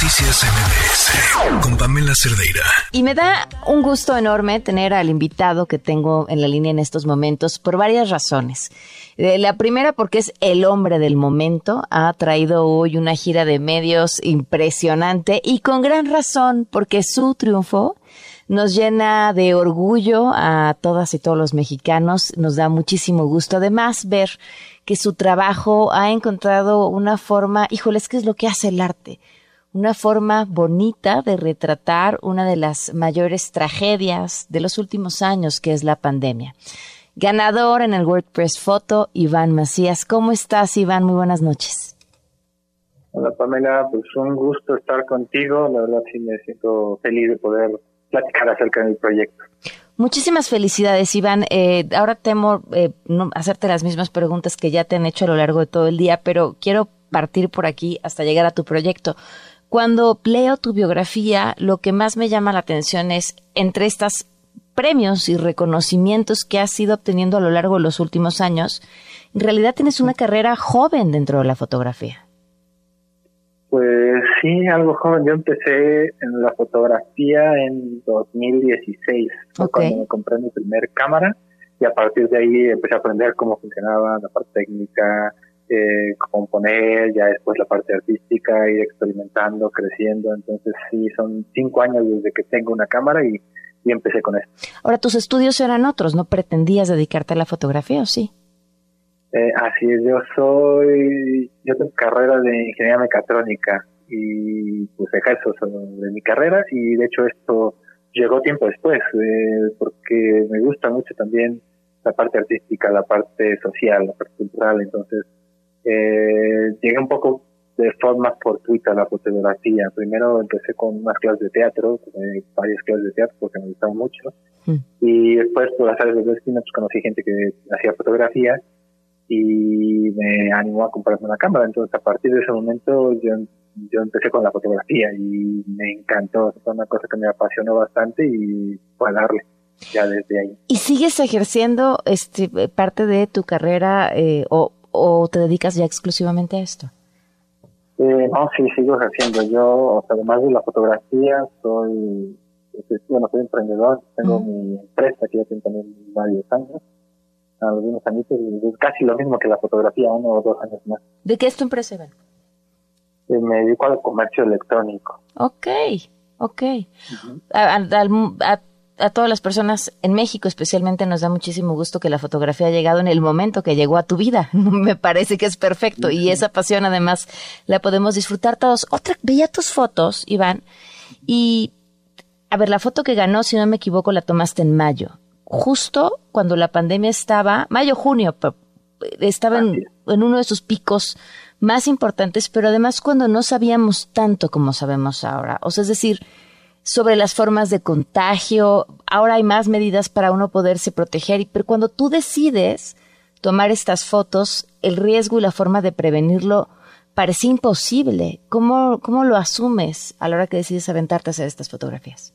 Noticias MBS con Pamela Cerdeira. Y me da un gusto enorme tener al invitado que tengo en la línea en estos momentos por varias razones. La primera, porque es el hombre del momento. Ha traído hoy una gira de medios impresionante y con gran razón, porque su triunfo nos llena de orgullo a todas y todos los mexicanos. Nos da muchísimo gusto además ver que su trabajo ha encontrado una forma, híjoles, ¿qué es lo que hace el arte? Una forma bonita de retratar una de las mayores tragedias de los últimos años, que es la pandemia. Ganador en el WordPress Photo, Iván Macías. ¿Cómo estás, Iván? Muy buenas noches. Hola, Pamela. Pues un gusto estar contigo. La verdad sí me siento feliz de poder platicar acerca del proyecto. Muchísimas felicidades, Iván. Ahora temo no hacerte las mismas preguntas que ya te han hecho a lo largo de todo el día, pero quiero partir por aquí hasta llegar a tu proyecto. Cuando leo tu biografía, lo que más me llama la atención es, entre estos premios y reconocimientos que has ido obteniendo a lo largo de los últimos años, en realidad tienes una carrera joven dentro de la fotografía. Pues sí, algo joven. Yo empecé en la fotografía en 2016, cuando me compré mi primer cámara, y a partir de ahí empecé a aprender cómo funcionaba la parte técnica, componer, ya después la parte artística, ir experimentando, creciendo. Entonces sí, son 5 años desde que tengo una cámara y empecé con esto. Ahora, tus estudios eran otros, ¿no pretendías dedicarte a la fotografía o sí? Así es, yo tengo carrera de ingeniería mecatrónica y pues ejerzo de mi carrera, y de hecho esto llegó tiempo después, porque me gusta mucho también la parte artística, la parte social, la parte cultural. Entonces llegué un poco de forma fortuita a la fotografía. Primero empecé con unas clases de teatro, varias clases de teatro porque me gustaban mucho, y después por las áreas de destino pues conocí gente que hacía fotografía y me animó a comprarme una cámara. Entonces a partir de ese momento yo empecé con la fotografía y me encantó. Fue una cosa que me apasionó bastante y fue a darle ya desde ahí. ¿Y sigues ejerciendo parte de tu carrera o te dedicas ya exclusivamente a esto? No, sí, sigo ejerciendo. Yo, además de la fotografía, soy emprendedor. Tengo mi empresa que ya tengo también varios años, algunos añitos, y es casi lo mismo que la fotografía, 1 o 2 años más. ¿De qué es tu empresa, Iván? Me dedico al comercio electrónico. Ok. Uh-huh. A todas las personas en México especialmente nos da muchísimo gusto que la fotografía ha llegado en el momento que llegó a tu vida. Me parece que es perfecto, uh-huh. Y esa pasión además la podemos disfrutar todos. Veía tus fotos, Iván, y a ver, la foto que ganó, si no me equivoco, la tomaste en mayo. Justo cuando la pandemia estaba, junio, estaba en uno de sus picos más importantes, pero además cuando no sabíamos tanto como sabemos ahora. O sea, es decir, sobre las formas de contagio, ahora hay más medidas para uno poderse proteger, pero cuando tú decides tomar estas fotos, el riesgo y la forma de prevenirlo parecía imposible. ¿Cómo lo asumes a la hora que decides aventarte a hacer estas fotografías?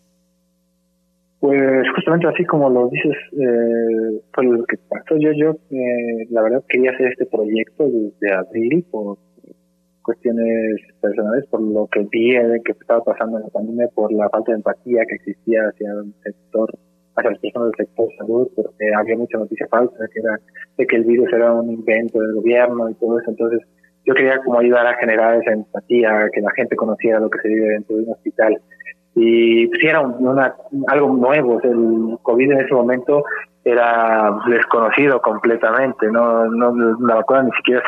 Pues justamente así como lo dices, fue lo que pasó. Yo la verdad quería hacer este proyecto desde abril por cuestiones personales, por lo que vi que estaba pasando en la pandemia, por la falta de empatía que existía hacia el sector, hacia las personas del sector salud, porque había mucha noticia falsa de que el virus era un invento del gobierno y todo eso. Entonces yo quería como ayudar a generar esa empatía, que la gente conociera lo que se vive dentro de un hospital. Y pues era algo nuevo. El COVID en ese momento era desconocido completamente. No la vacuna ni siquiera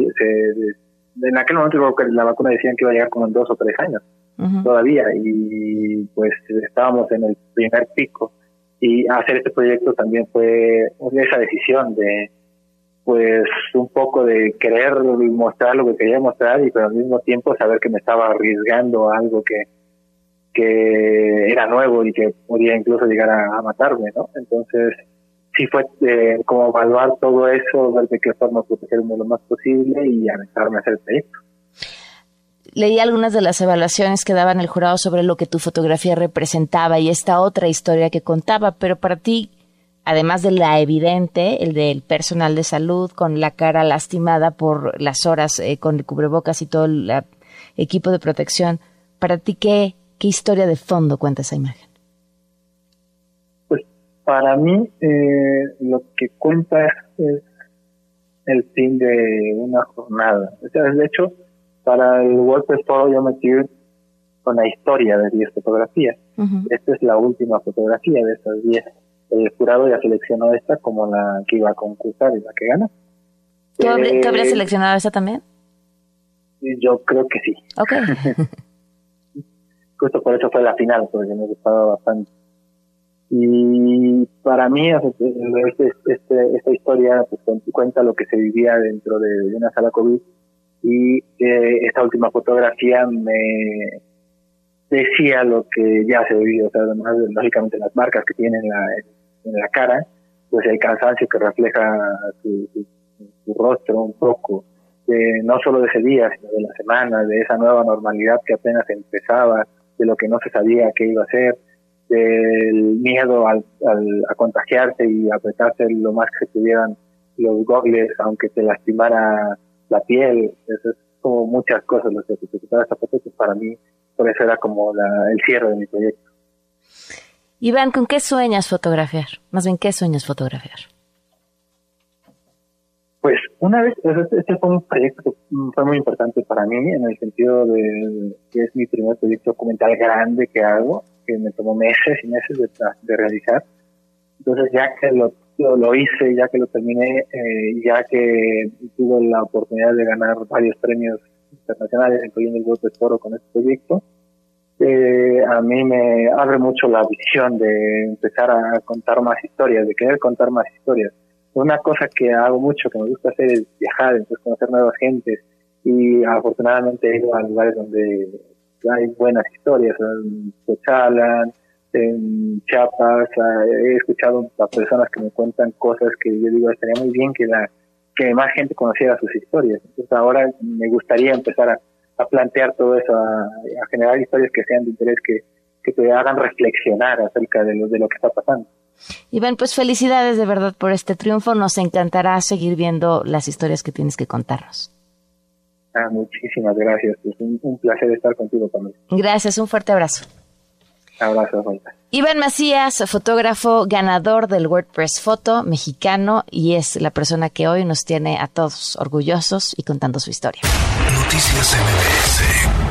en aquel momento creo que la vacuna decían que iba a llegar como en 2 o 3 años, uh-huh. Todavía, y pues estábamos en el primer pico, y hacer este proyecto también fue esa decisión de pues un poco de querer mostrar lo que quería mostrar, y pero al mismo tiempo saber que me estaba arriesgando a algo que era nuevo y que podía incluso llegar a matarme, ¿no? Entonces sí fue como evaluar todo eso, ver de qué forma protegerme lo más posible y aventarme a hacer el proyecto. Leí algunas de las evaluaciones que daban el jurado sobre lo que tu fotografía representaba y esta otra historia que contaba, pero para ti, además de la evidente, el del personal de salud con la cara lastimada por las horas con el cubrebocas y todo el equipo de protección, Para ti, ¿qué historia de fondo cuenta esa imagen? Pues para mí lo que cuenta es el fin de una jornada. O sea, de hecho, para el WordPress Foro yo metí con la historia de 10 fotografías. Uh-huh. Esta es la última fotografía de esas 10. El jurado ya seleccionó esta como la que iba a concursar y la que gana. ¿Tú habrías seleccionado esa también? Yo creo que sí. Okay. Justo por eso fue la final, porque me gustaba bastante. Y para mí esta historia pues, cuenta lo que se vivía dentro de una sala COVID, y esta última fotografía me decía lo que ya se vivió, o sea, además lógicamente las marcas que tiene en la cara, pues el cansancio que refleja su rostro un poco, no solo de ese día, sino de la semana, de esa nueva normalidad que apenas empezaba, de lo que no se sabía qué iba a ser, del miedo a contagiarse y apretarse lo más que se pudieran los gogles, aunque te lastimara la piel. Eso es como muchas cosas lo que significaba esta foto, que para mí por eso era como el cierre de mi proyecto. Iván, ¿con qué sueñas fotografiar? Más bien, ¿qué sueñas fotografiar? Pues una vez, este fue un proyecto que fue muy importante para mí, en el sentido de que es mi primer proyecto documental grande que hago, que me tomó meses y meses de realizar. Entonces, ya que lo hice, ya que lo terminé, ya que tuve la oportunidad de ganar varios premios internacionales, incluyendo el WordPress Foro con este proyecto, a mí me abre mucho la visión de empezar a contar más historias, de querer contar más historias. Una cosa que hago mucho, que me gusta hacer, es viajar, entonces conocer nuevas gentes, y afortunadamente he ido a lugares donde hay buenas historias, en Cochalan, en Chiapas. He escuchado a personas que me cuentan cosas que yo digo, estaría muy bien que más gente conociera sus historias. Entonces ahora me gustaría empezar a plantear todo eso, a generar historias que sean de interés, que te hagan reflexionar acerca de lo que está pasando. Iván, pues felicidades de verdad por este triunfo. Nos encantará seguir viendo las historias que tienes que contarnos. Muchísimas gracias. Es un placer estar contigo, Pamela. Gracias, un fuerte abrazo. Abrazo, Juanita. Iván Macías, fotógrafo ganador del WordPress Photo mexicano, y es la persona que hoy nos tiene a todos orgullosos y contando su historia. Noticias MBS.